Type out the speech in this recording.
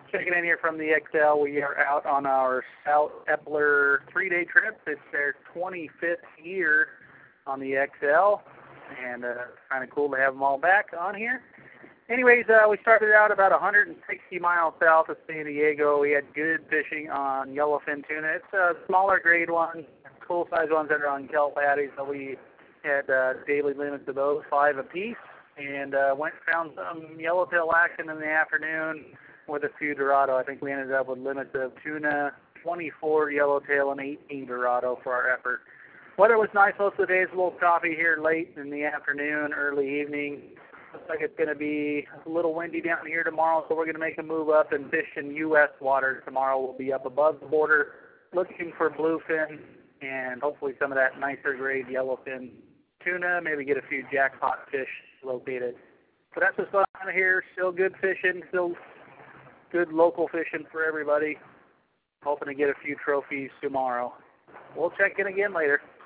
Checking in here from the XL. We are out on our South Epler 3-day trip. It's their 25th year on the XL, and kind of cool to have them all back on here. Anyways, we started out about 160 miles south of San Diego. We had good fishing on yellowfin tuna. It's a smaller grade one, cool size ones that are on kelp patties, so we had daily limits of those, 5 apiece, and went and found some yellowtail action in the afternoon with a few Dorado. I think we ended up with limits of tuna, 24 yellowtail, and 18 Dorado for our effort. Weather was nice most of the day. It's a little choppy here late in the afternoon, early evening. Looks like it's going to be a little windy down here tomorrow, so we're going to make a move up and fish in U.S. waters tomorrow. We'll be up above the border looking for bluefin and hopefully some of that nicer grade yellowfin tuna, maybe get a few jackpot fish located. So that's what's going on here. Still good fishing, still good local fishing for everybody. Hoping to get a few trophies tomorrow. We'll check in again later.